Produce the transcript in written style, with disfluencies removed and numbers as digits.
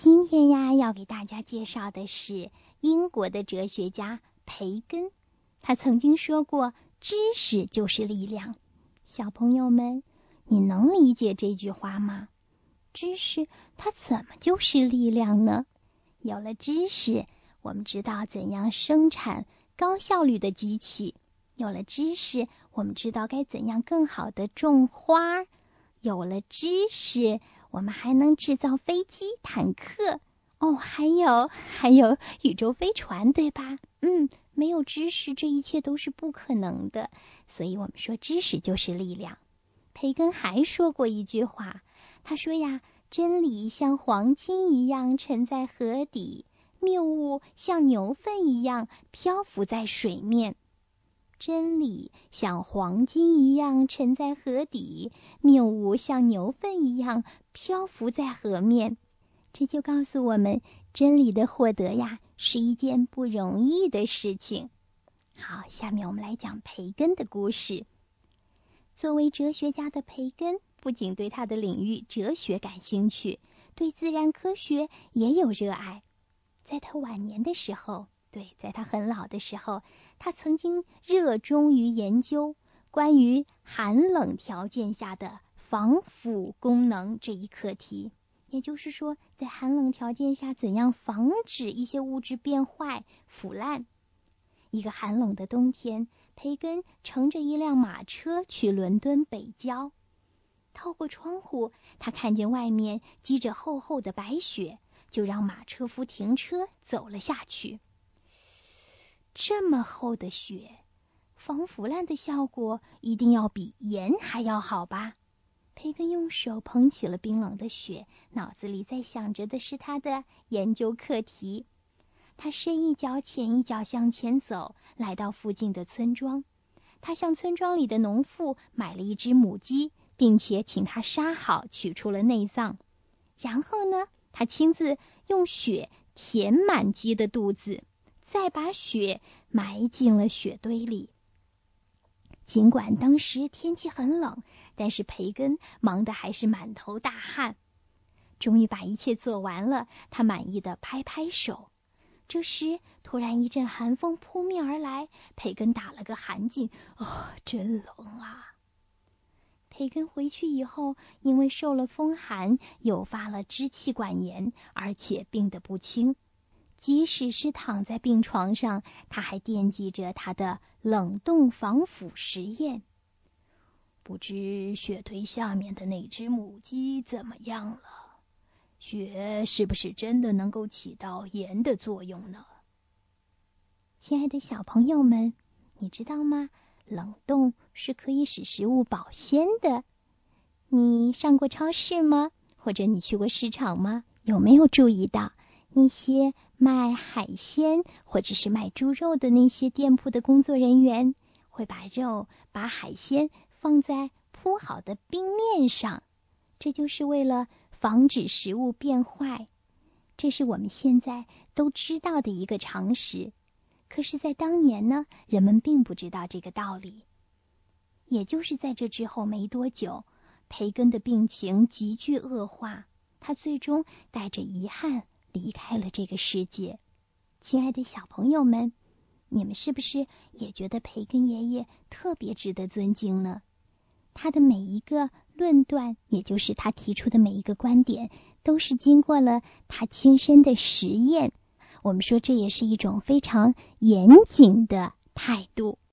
今天呀，要给大家介绍的是英国的哲学家培根。他曾经说过，知识就是力量。小朋友们，你能理解这句话吗？知识它怎么就是力量呢？有了知识，我们知道怎样生产高效率的机器；有了知识，我们知道该怎样更好的种花；有了知识，我们还能制造飞机、坦克。还有宇宙飞船，对吧？没有知识，这一切都是不可能的。所以我们说，知识就是力量。培根还说过一句话，他说呀，真理像黄金一样沉在河底，谬误像牛粪一样漂浮在水面。真理像黄金一样沉在河底，谬误像牛粪一样漂浮在河面。这就告诉我们，真理的获得呀，是一件不容易的事情。好，下面我们来讲培根的故事。作为哲学家的培根，不仅对他的领域哲学感兴趣，对自然科学也有热爱。在他晚年的时候，在他很老的时候，他曾经热衷于研究关于寒冷条件下的防腐功能这一课题。也就是说，在寒冷条件下，怎样防止一些物质变坏、腐烂。一个寒冷的冬天，培根乘着一辆马车去伦敦北郊。透过窗户，他看见外面积着厚厚的白雪，就让马车夫停车走了下去。这么厚的雪，防腐烂的效果一定要比盐还要好吧？培根用手捧起了冰冷的雪，脑子里在想着的是他的研究课题。他深一脚浅一脚向前走，来到附近的村庄。他向村庄里的农妇买了一只母鸡，并且请他杀好，取出了内脏。然后呢，他亲自用雪填满鸡的肚子，再把雪埋进了雪堆里。尽管当时天气很冷，但是培根忙得还是满头大汗。终于把一切做完了，他满意地拍拍手。这时，突然一阵寒风扑面而来，培根打了个寒噤，真冷啊！培根回去以后，因为受了风寒，诱发了支气管炎，而且病得不轻。即使是躺在病床上，他还惦记着他的冷冻防腐实验。不知雪堆下面的那只母鸡怎么样了？雪是不是真的能够起到盐的作用呢？亲爱的小朋友们，你知道吗？冷冻是可以使食物保鲜的。你上过超市吗？或者你去过市场吗？有没有注意到那些卖海鲜或者是卖猪肉的那些店铺的工作人员会把海鲜放在铺好的冰面上，这就是为了防止食物变坏。这是我们现在都知道的一个常识。可是在当年呢，人们并不知道这个道理。也就是在这之后没多久，培根的病情急剧恶化，他最终带着遗憾离开了这个世界。亲爱的小朋友们，你们是不是也觉得培根爷爷特别值得尊敬呢？他的每一个论断，也就是他提出的每一个观点，都是经过了他亲身的实验。我们说这也是一种非常严谨的态度。